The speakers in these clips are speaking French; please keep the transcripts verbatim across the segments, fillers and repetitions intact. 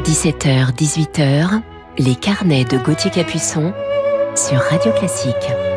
dix-sept heures dix-huit heures, les carnets de Gauthier Capuçon sur Radio Classique.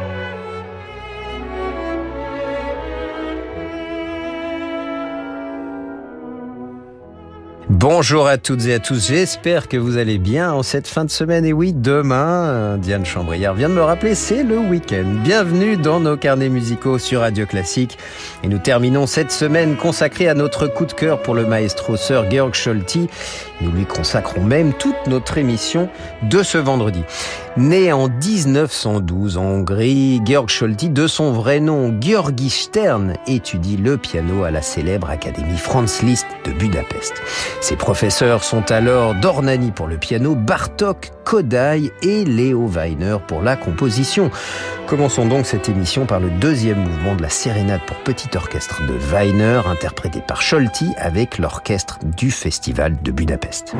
Bonjour à toutes et à tous, j'espère que vous allez bien en cette fin de semaine. Et oui, demain, Diane Chambriard vient de me rappeler, c'est le week-end. Bienvenue dans nos carnets musicaux sur Radio Classique. Et nous terminons cette semaine consacrée à notre coup de cœur pour le maestro Sir Georg Solti. Nous lui consacrons même toute notre émission de ce vendredi. Né en dix-neuf cent douze en Hongrie, Georg Solti, de son vrai nom György Stern, étudie le piano à la célèbre Académie Franz Liszt de Budapest. Ses professeurs sont alors Dornani pour le piano, Bartók, Kodály et Leo Weiner pour la composition. Commençons donc cette émission par le deuxième mouvement de la sérénade pour petit orchestre de Weiner, interprété par Solti avec l'orchestre du Festival de Budapest.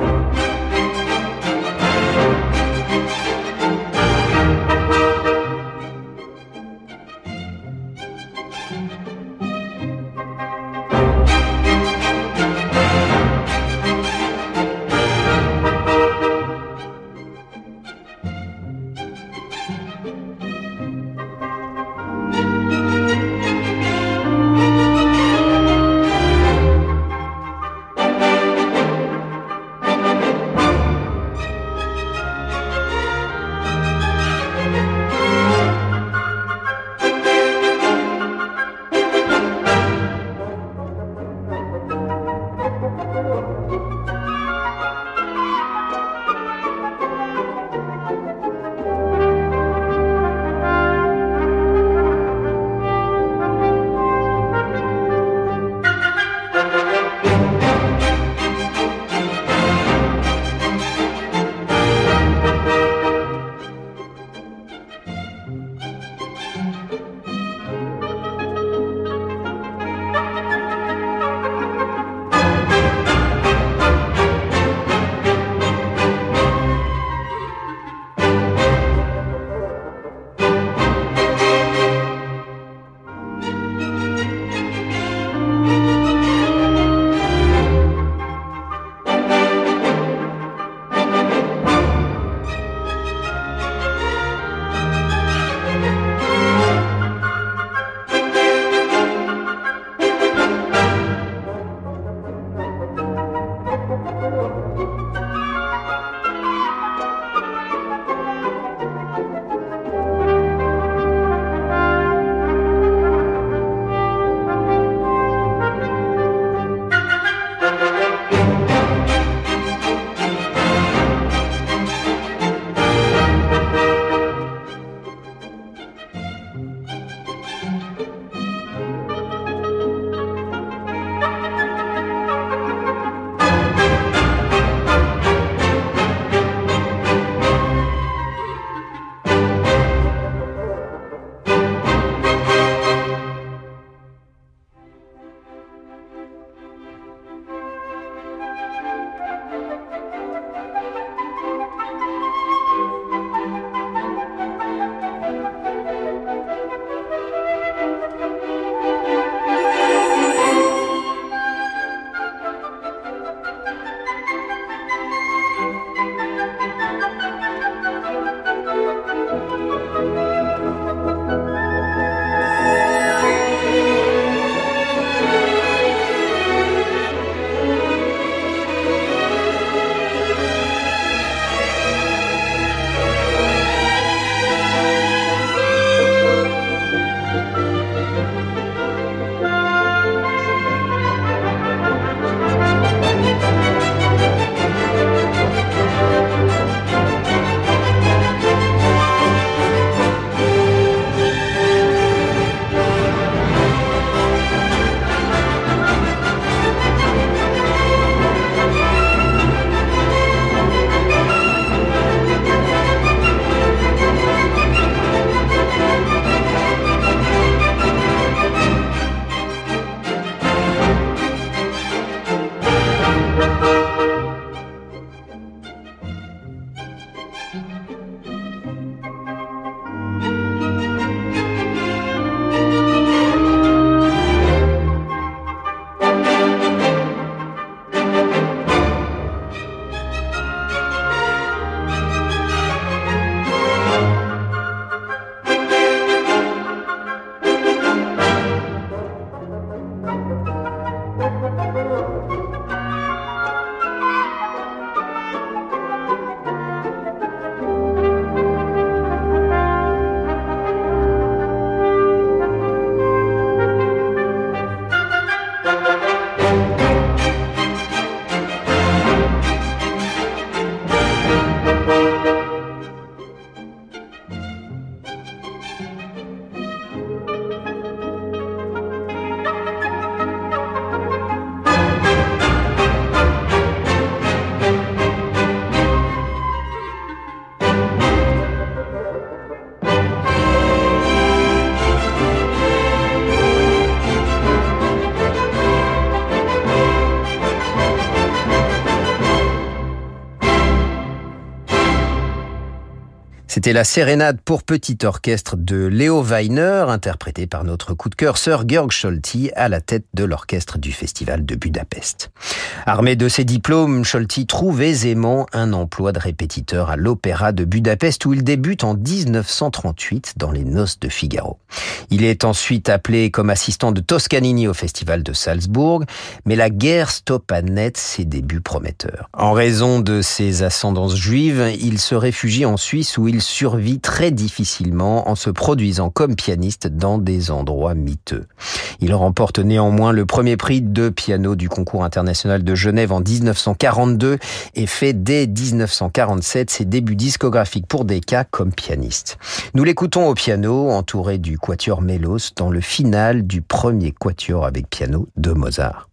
C'était la sérénade pour petit orchestre de Leo Weiner, interprétée par notre coup de cœur Sir Georg Scholti à la tête de l'orchestre du Festival de Budapest. Armé de ses diplômes, Scholti trouve aisément un emploi de répétiteur à l'Opéra de Budapest où il débute en dix-neuf cent trente-huit dans les Noces de Figaro. Il est ensuite appelé comme assistant de Toscanini au Festival de Salzbourg, mais la guerre stoppe net ses débuts prometteurs. En raison de ses ascendances juives, il se réfugie en Suisse où il survit très difficilement en se produisant comme pianiste dans des endroits miteux. Il remporte néanmoins le premier prix de piano du concours international de Genève en dix-neuf cent quarante-deux et fait dès dix-neuf cent quarante-sept ses débuts discographiques pour Decca comme pianiste. Nous l'écoutons au piano, entouré du quatuor Mélos, dans le final du premier quatuor avec piano de Mozart.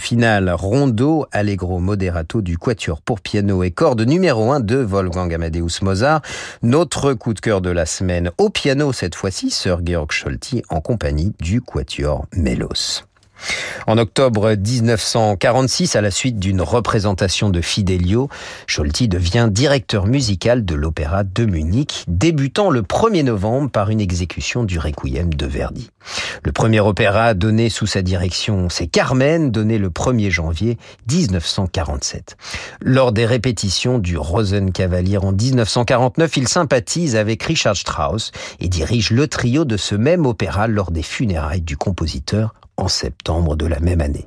finale, Rondo Allegro Moderato du Quatuor pour piano et cordes numéro un de Wolfgang Amadeus Mozart. Notre coup de cœur de la semaine au piano cette fois-ci, Sir Georg Scholti en compagnie du Quatuor Melos. En octobre dix-neuf cent quarante-six, à la suite d'une représentation de Fidelio, Scholti devient directeur musical de l'Opéra de Munich, débutant le premier novembre par une exécution du Requiem de Verdi. Le premier opéra donné sous sa direction, c'est Carmen, donné le premier janvier dix-neuf cent quarante-sept. Lors des répétitions du Rosenkavalier en dix-neuf cent quarante-neuf, il sympathise avec Richard Strauss et dirige le trio de ce même opéra lors des funérailles du compositeur en septembre de la même année.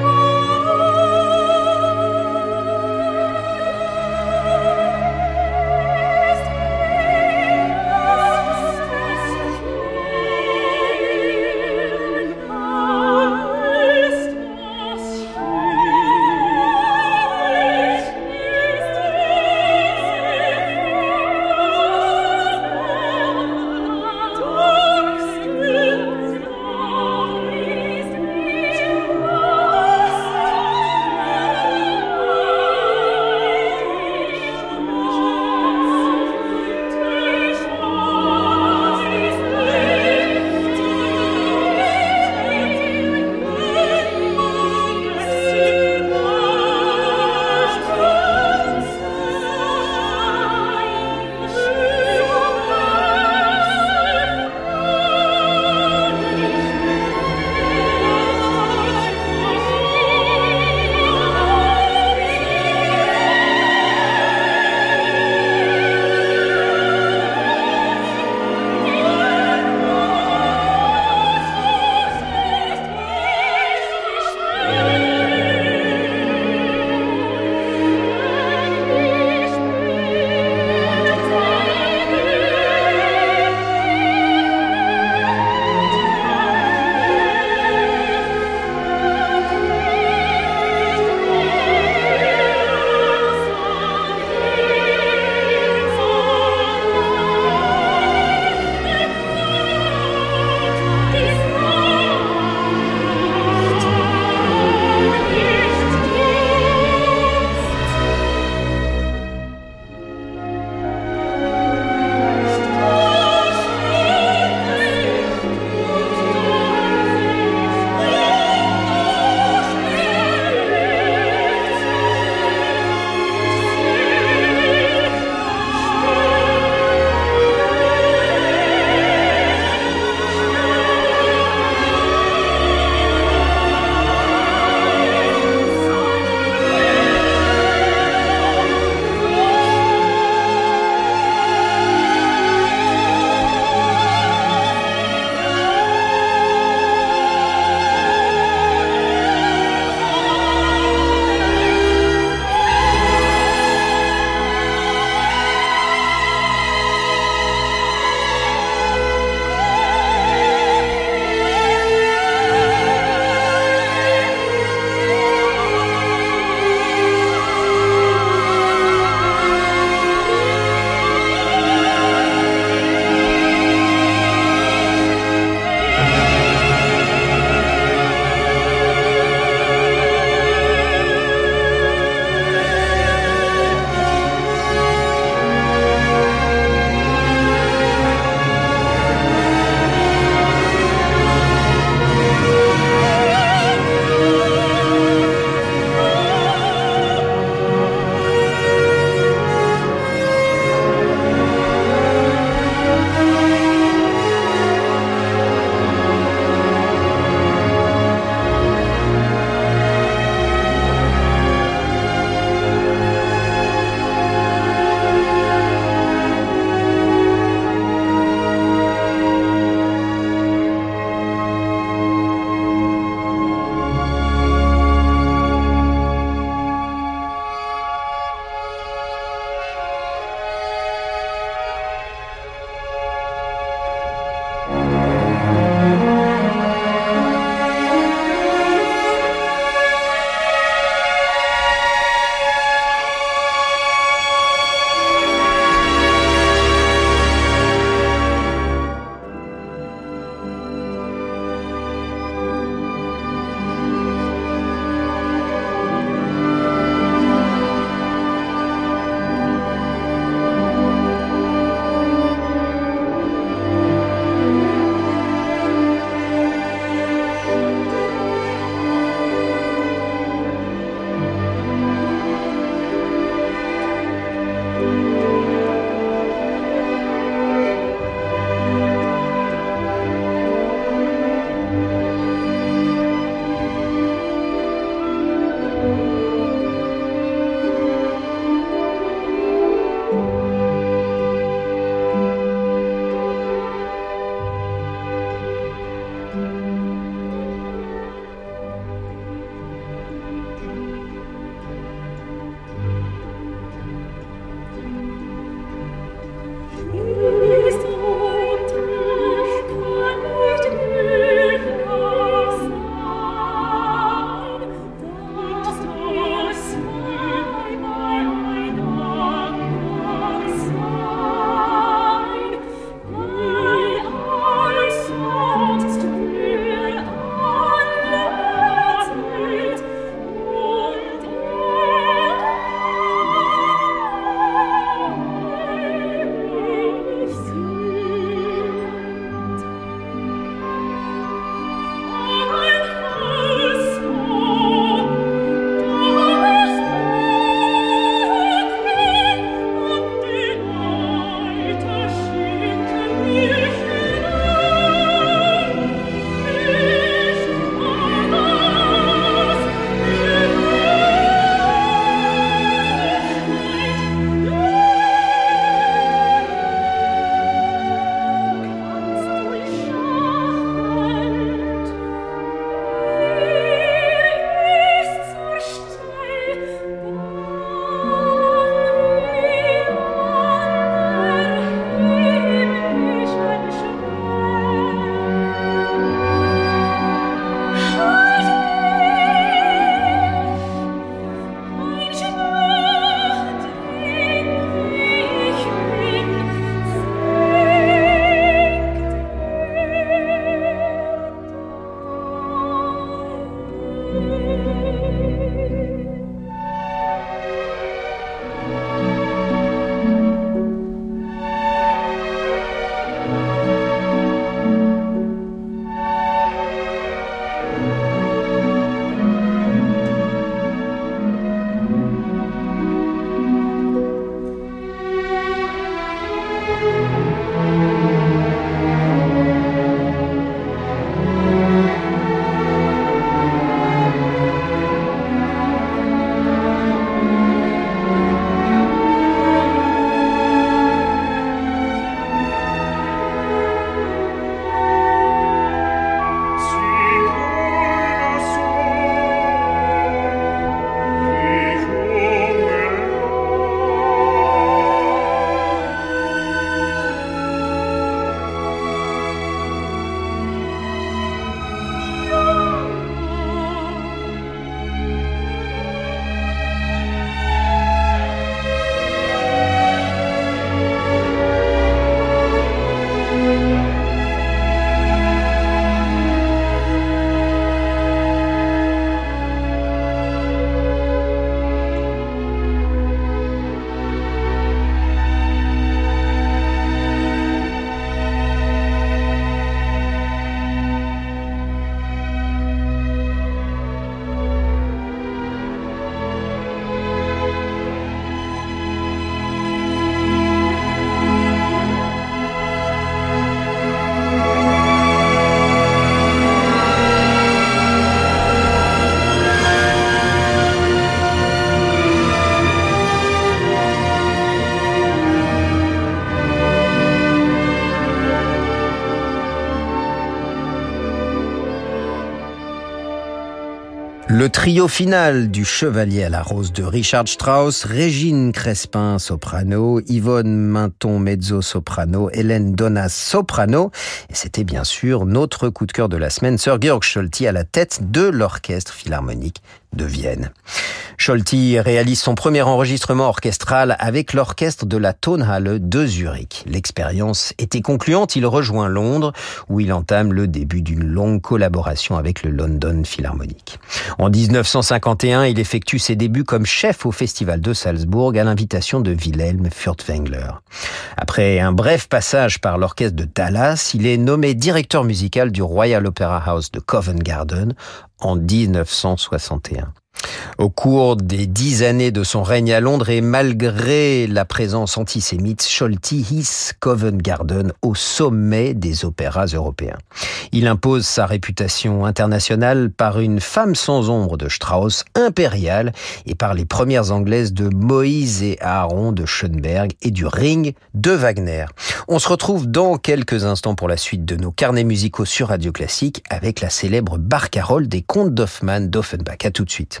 Trio final du Chevalier à la Rose de Richard Strauss, Régine Crespin, soprano, Yvonne Minton, mezzo-soprano, Hélène Donas, soprano. Et c'était bien sûr notre coup de cœur de la semaine, Sir Georg Scholti à la tête de l'Orchestre Philharmonique de Vienne. Scholti réalise son premier enregistrement orchestral avec l'orchestre de la Tonhalle de Zurich. L'expérience était concluante, il rejoint Londres où il entame le début d'une longue collaboration avec le London Philharmonic. En dix-neuf cent cinquante et un, il effectue ses débuts comme chef au Festival de Salzbourg à l'invitation de Wilhelm Furtwängler. Après un bref passage par l'orchestre de Dallas, il est nommé directeur musical du Royal Opera House de Covent Garden en dix-neuf cent soixante et un. Au cours des dix années de son règne à Londres et malgré la présence antisémite, Scholti hisse Covent Garden au sommet des opéras européens. Il impose sa réputation internationale par une femme sans ombre de Strauss, impériale, et par les premières anglaises de Moïse et Aaron de Schoenberg et du Ring de Wagner. On se retrouve dans quelques instants pour la suite de nos carnets musicaux sur Radio Classique avec la célèbre barcarolle des contes d'Hoffmann d'Offenbach. À tout de suite.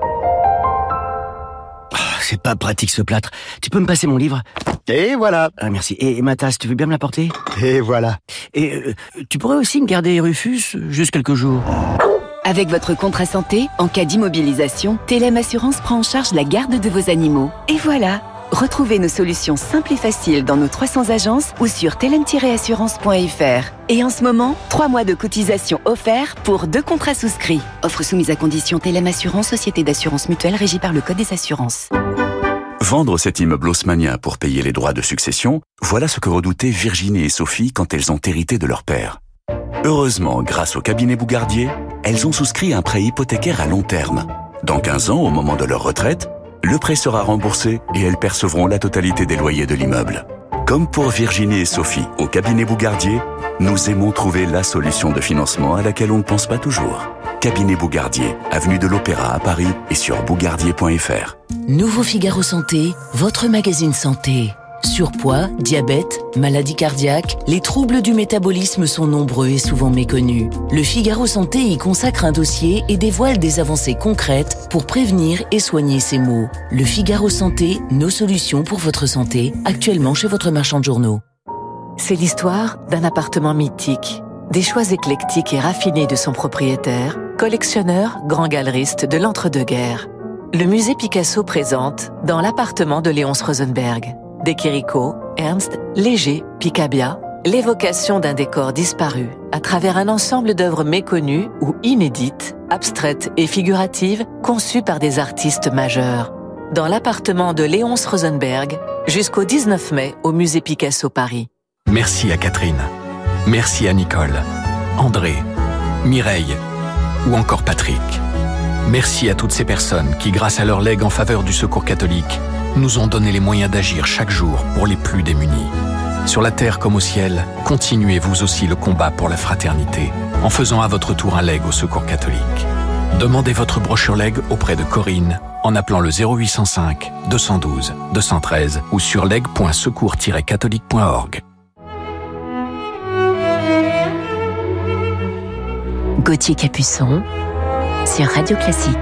C'est pas pratique ce plâtre. Tu peux me passer mon livre ? Et voilà. Ah, merci. Et, et ma tasse, tu veux bien me l'apporter ? Et voilà. Et euh, tu pourrais aussi me garder Rufus juste quelques jours. Avec votre contrat santé, en cas d'immobilisation, Telem Assurance prend en charge la garde de vos animaux. Et voilà. Retrouvez nos solutions simples et faciles dans nos trois cents agences ou sur telem tiret assurance point f r. Et en ce moment, trois mois de cotisation offerts pour deux contrats souscrits. Offre soumise à condition. Telem Assurance, société d'assurance mutuelle régie par le Code des assurances. Vendre cet immeuble haussmannien pour payer les droits de succession, voilà ce que redoutaient Virginie et Sophie quand elles ont hérité de leur père. Heureusement, grâce au cabinet Bougardier, elles ont souscrit un prêt hypothécaire à long terme. Dans quinze ans, au moment de leur retraite, le prêt sera remboursé et elles percevront la totalité des loyers de l'immeuble. Comme pour Virginie et Sophie au cabinet Bougardier, nous aimons trouver la solution de financement à laquelle on ne pense pas toujours. Cabinet Bougardier, avenue de l'Opéra à Paris et sur bougardier point f r. Nouveau Figaro Santé, votre magazine santé. Surpoids, diabète, maladies cardiaques, les troubles du métabolisme sont nombreux et souvent méconnus. Le Figaro Santé y consacre un dossier et dévoile des avancées concrètes pour prévenir et soigner ces maux. Le Figaro Santé, nos solutions pour votre santé, actuellement chez votre marchand de journaux. C'est l'histoire d'un appartement mythique, des choix éclectiques et raffinés de son propriétaire, collectionneur, grand galeriste de l'entre-deux-guerres. Le musée Picasso présente Dans l'appartement de Léonce Rosenberg. De Chirico, Ernst, Léger, Picabia, l'évocation d'un décor disparu à travers un ensemble d'œuvres méconnues ou inédites, abstraites et figuratives conçues par des artistes majeurs. Dans l'appartement de Léonce Rosenberg, jusqu'au dix-neuf mai au musée Picasso Paris. Merci à Catherine, merci à Nicole, André, Mireille ou encore Patrick. Merci à toutes ces personnes qui, grâce à leur legs en faveur du secours catholique, nous ont donné les moyens d'agir chaque jour pour les plus démunis. Sur la terre comme au ciel, continuez vous aussi le combat pour la fraternité en faisant à votre tour un leg au secours catholique. Demandez votre brochure leg auprès de Corinne en appelant le zéro huit cent cinq deux cent douze deux cent treize ou sur leg point secours tiret catholique point org. Gauthier Capuçon sur Radio Classique.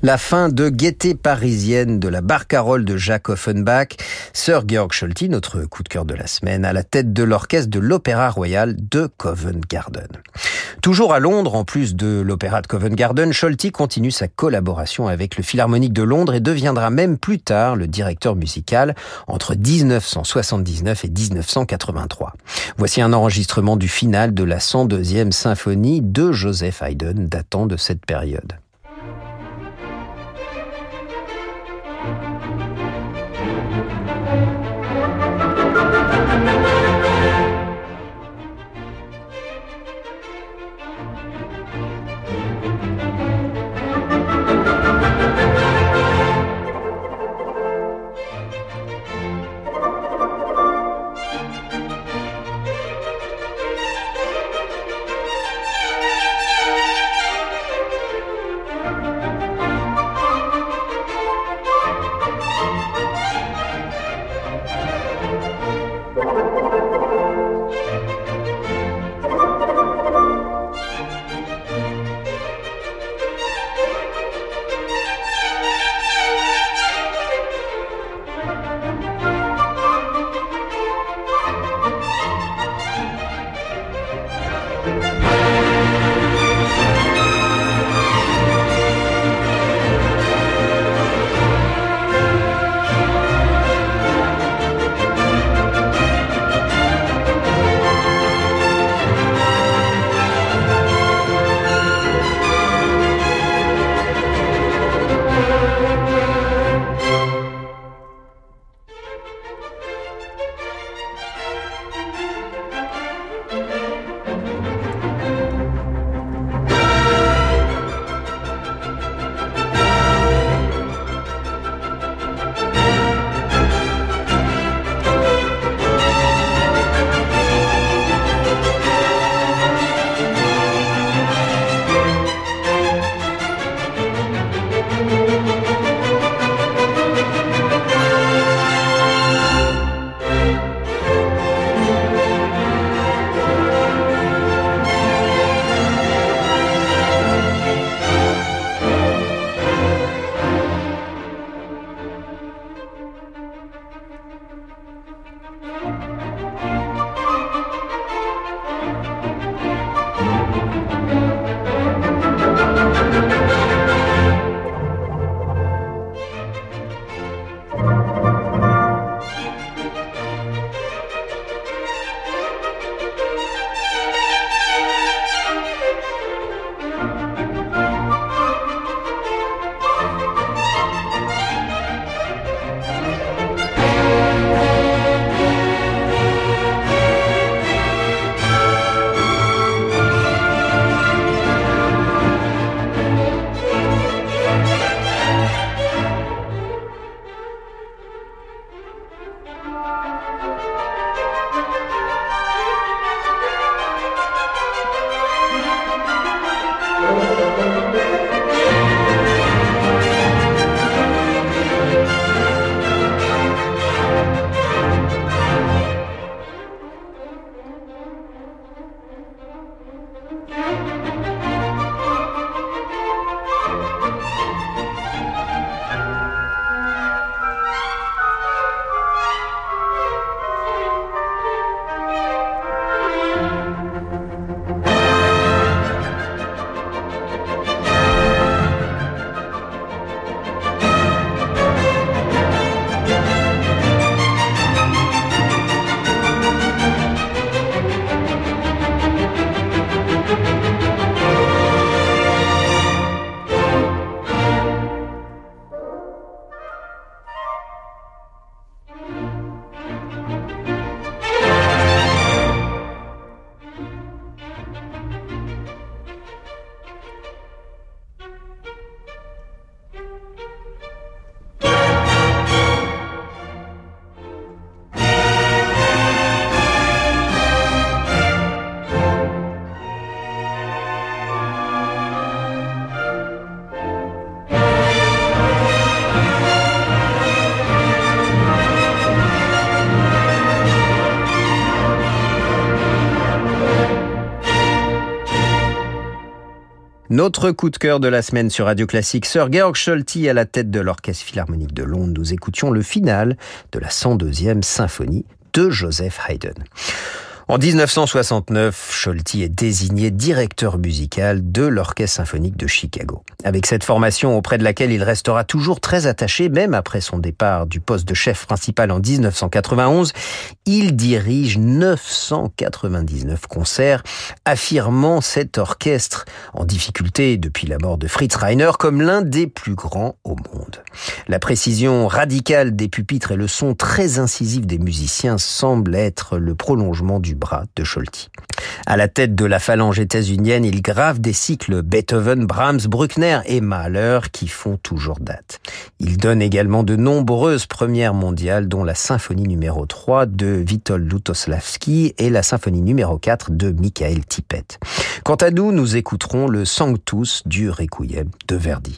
La fin de Gaieté parisienne de la Barcarolle de Jacques Offenbach. Sir Georg Scholti, notre coup de cœur de la semaine, à la tête de l'orchestre de l'Opéra Royal de Covent Garden. Toujours à Londres, en plus de l'Opéra de Covent Garden, Scholti continue sa collaboration avec le Philharmonique de Londres et deviendra même plus tard le directeur musical entre dix-neuf cent soixante-dix-neuf et dix-neuf cent quatre-vingt-trois. Voici un enregistrement du final de la cent deuxième symphonie de Joseph Haydn datant de cette période. Notre coup de cœur de la semaine sur Radio Classique, Sir Georg Scholti à la tête de l'Orchestre Philharmonique de Londres. Nous écoutions le final de la cent deuxième symphonie de Joseph Haydn. En dix-neuf cent soixante-neuf, Scholti est désigné directeur musical de l'Orchestre symphonique de Chicago. Avec cette formation auprès de laquelle il restera toujours très attaché, même après son départ du poste de chef principal en dix-neuf cent quatre-vingt-onze, il dirige neuf cent quatre-vingt-dix-neuf concerts, affirmant cet orchestre en difficulté depuis la mort de Fritz Reiner comme l'un des plus grands au monde. La précision radicale des pupitres et le son très incisif des musiciens semblent être le prolongement du bras de Scholti. À la tête de la phalange états-unienne, il grave des cycles Beethoven, Brahms, Bruckner et Mahler qui font toujours date. Il donne également de nombreuses premières mondiales, dont la symphonie numéro trois de Witold Lutosławski et la symphonie numéro quatre de Michael Tippett. Quant à nous, nous écouterons le Sanctus du Requiem de Verdi.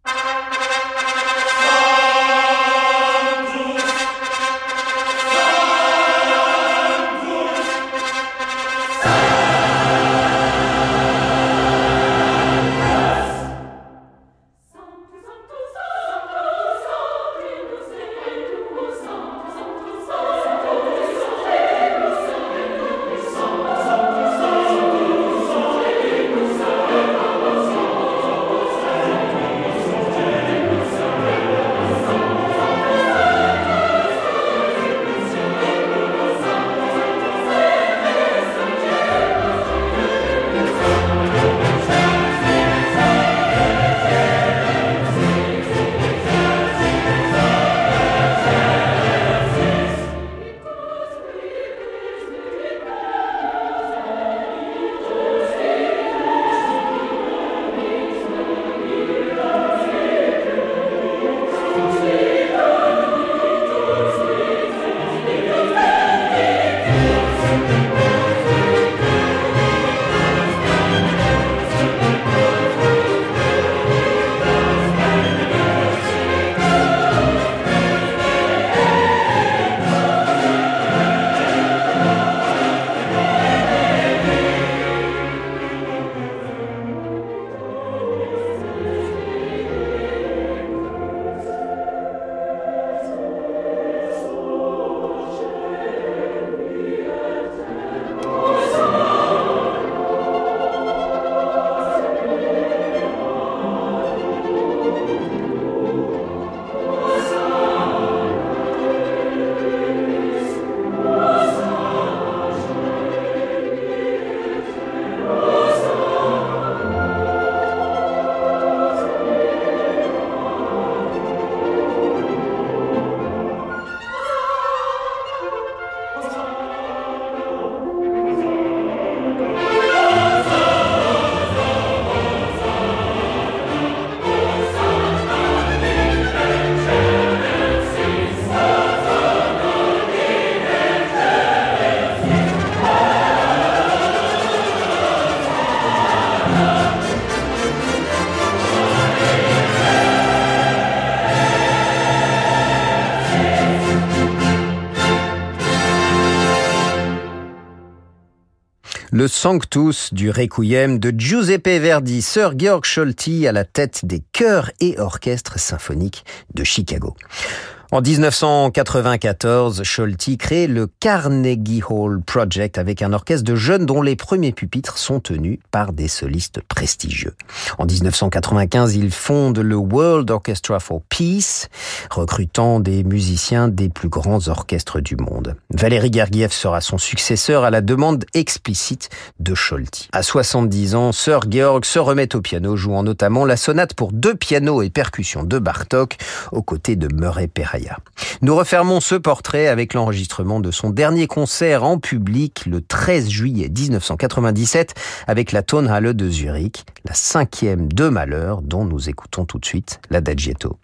Le Sanctus du Requiem de Giuseppe Verdi, Sir Georg Scholti à la tête des chœurs et orchestres symphoniques de Chicago. En dix-neuf cent quatre-vingt-quatorze, Scholti crée le Carnegie Hall Project avec un orchestre de jeunes dont les premiers pupitres sont tenus par des solistes prestigieux. En dix-neuf cent quatre-vingt-quinze, il fonde le World Orchestra for Peace, recrutant des musiciens des plus grands orchestres du monde. Valéry Gergiev sera son successeur à la demande explicite de Scholti. À soixante-dix ans, Sir Georg se remet au piano, jouant notamment la sonate pour deux pianos et percussions de Bartók, aux côtés de Murray Perahia. Nous refermons ce portrait avec l'enregistrement de son dernier concert en public le treize juillet dix-neuf cent quatre-vingt-dix-sept avec la Tonhalle de Zurich, la cinquième de Mahler dont nous écoutons tout de suite l'Adagietto.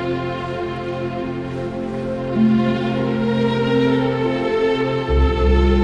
Thank you.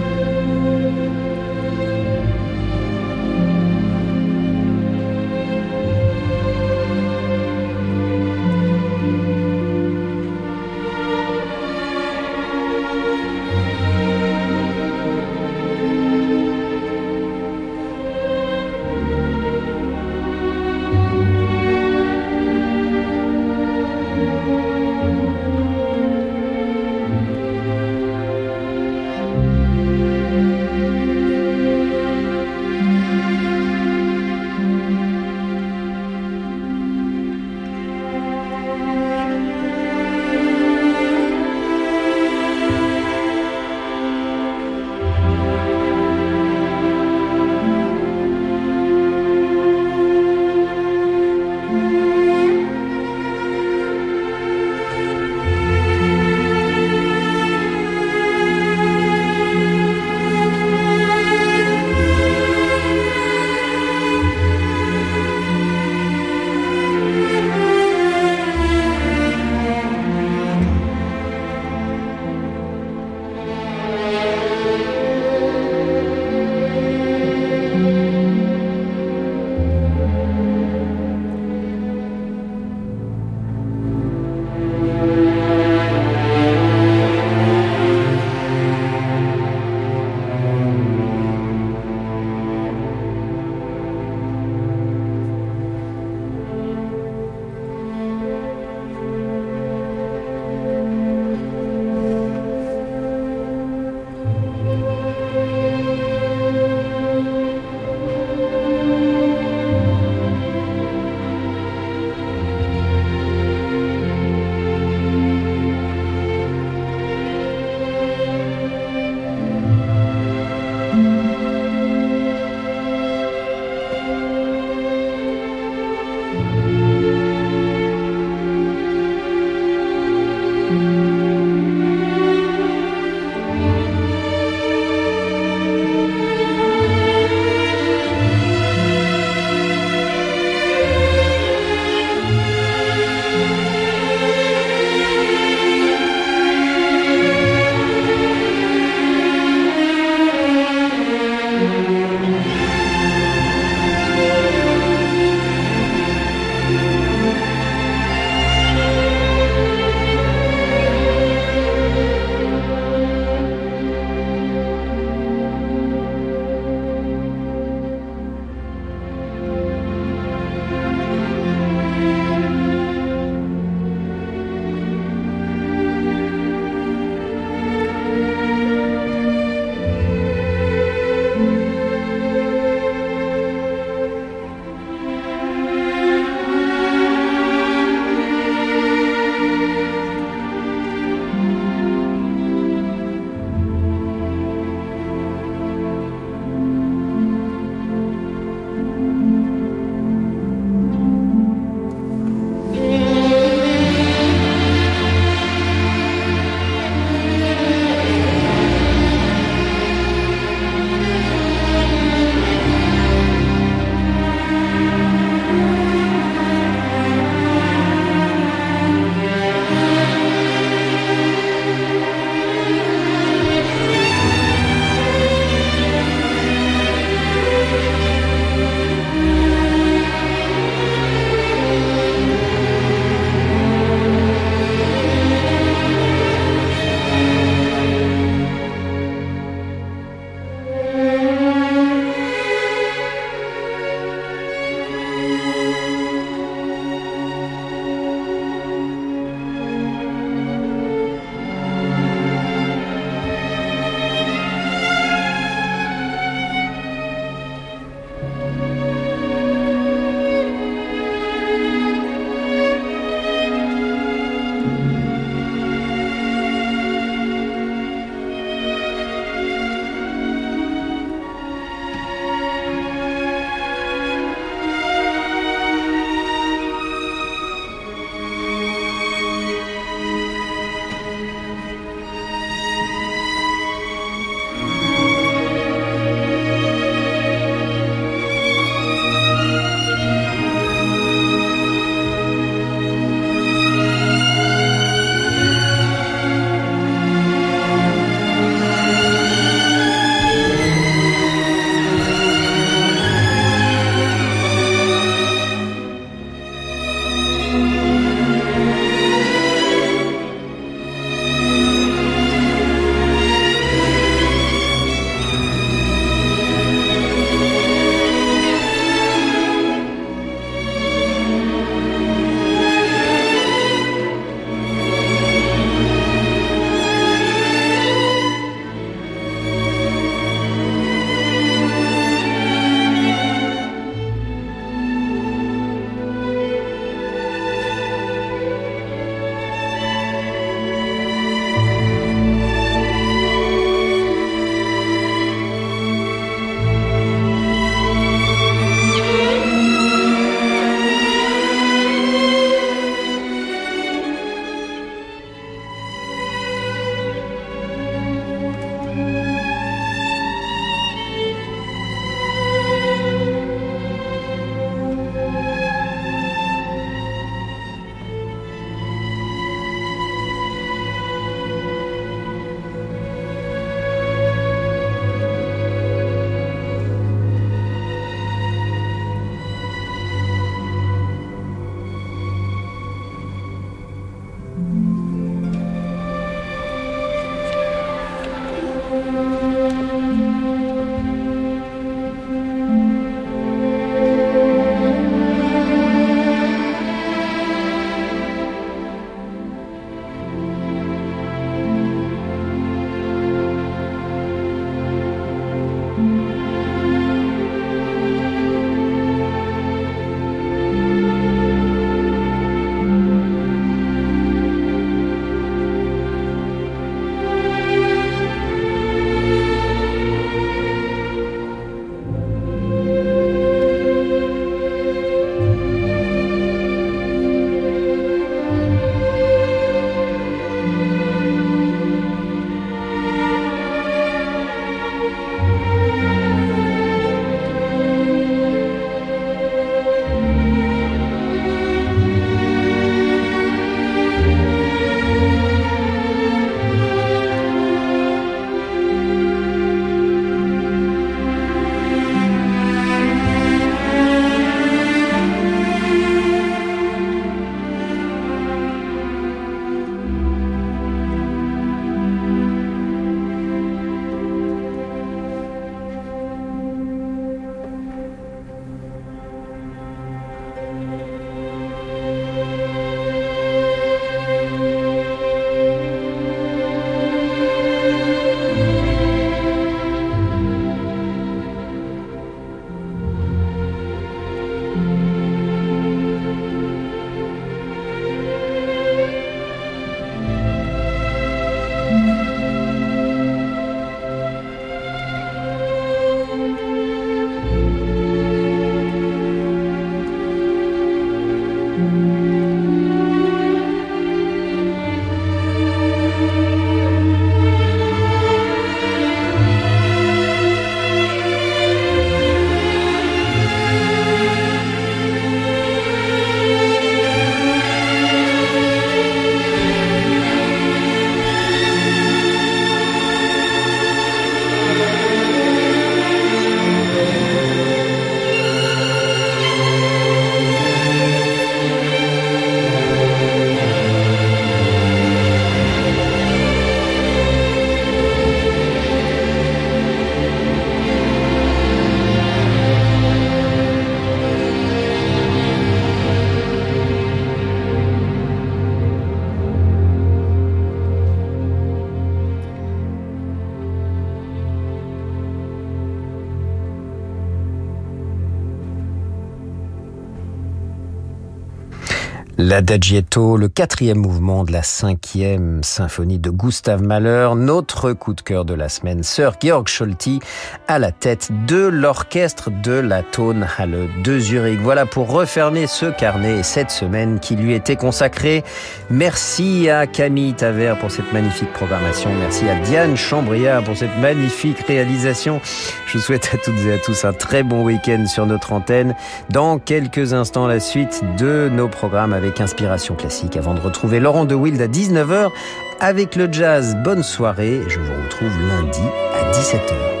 L'Adagietto, le quatrième mouvement de la cinquième symphonie de Gustav Mahler, notre coup de cœur de la semaine, Sir Georg Scholti à la tête de l'orchestre de la Tonhalle de Zurich. Voilà pour refermer ce carnet cette semaine qui lui était consacré. Merci à Camille Tavert pour cette magnifique programmation. Merci à Diane Chambriard pour cette magnifique réalisation. Je vous souhaite à toutes et à tous un très bon week-end sur notre antenne. Dans quelques instants, la suite de nos programmes avec Inspiration Classique avant de retrouver Laurent de Wild à dix-neuf heures avec le jazz. Bonne soirée. Je vous retrouve lundi à dix-sept heures.